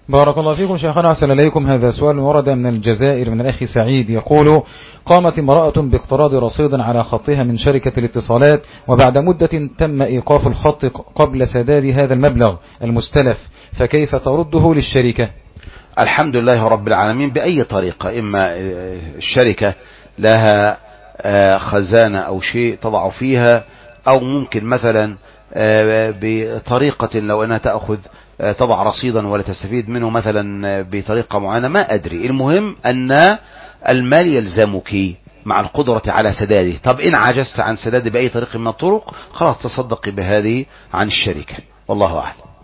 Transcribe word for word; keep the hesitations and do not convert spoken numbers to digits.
بارك الله فيكم شيخنا، أحسن إليكم. هذا سؤال ورد من الجزائر من الأخ سعيد، يقول: قامت امرأة باقتراض رصيد على خطها من شركة الاتصالات، وبعد مدة تم إيقاف الخط قبل سداد هذا المبلغ المستلف، فكيف ترده للشركة؟ الحمد لله رب العالمين. بأي طريقة، إما الشركة لها خزانة أو شيء تضع فيها، أو ممكن مثلا بطريقة لو أنها تأخذ تضع رصيدا ولا تستفيد منه مثلا بطريقة معينة، ما أدري. المهم أن المال يلزمك مع القدرة على سداده. طب إن عجزت عن سداده بأي طريق من الطرق، خلاص تصدق بهذه عن الشركة، والله أعلم.